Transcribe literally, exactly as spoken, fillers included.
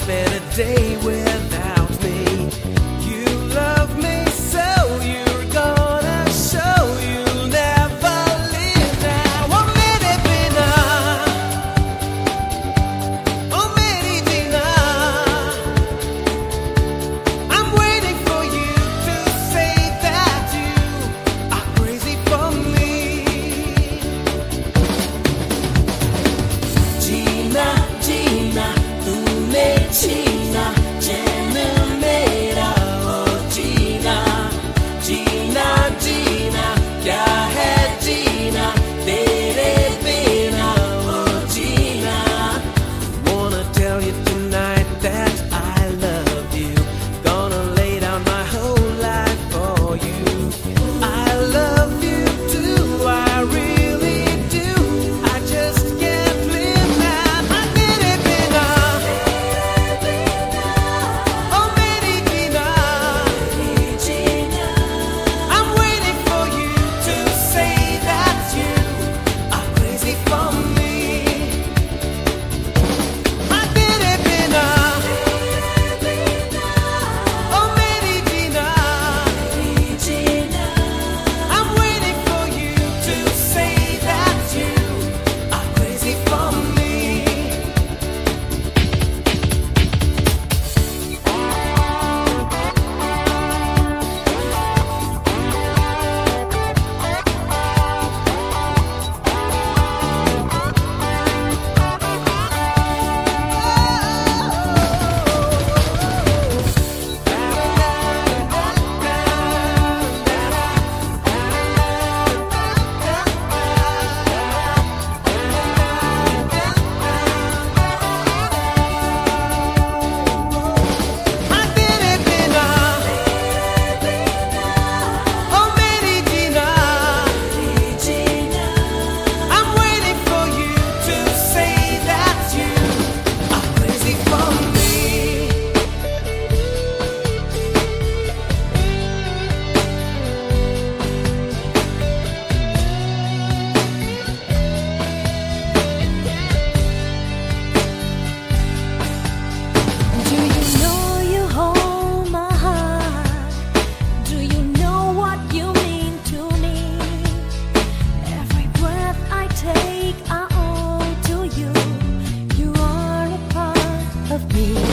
better day without me. You love me, so you're gonna show you'll never leave now. Oh, Medina, oh, Medina, I'm waiting for you to say that you are crazy for me. Gina, Gina, tu me Gina, Gina mera, oh Gina, Gina, Gina, kya hai Gina, tere bina, oh Gina. Wanna tell you tonight that I love you. Gonna lay down my whole life for you. I love you too, I really do. I just can't live now. I did it, Bina. Oh, Medina, I'm waiting for you to say that you are crazy for me. I did it, Bina. Oh, Medina, I'm waiting for you to say that you are crazy for me. I did it, Bina. Oh, Medina, I'm waiting for you to say that you are crazy for me. Do you know you hold my heart? Do you know what you mean to me? Every breath I take, I owe to you. You are a part of me.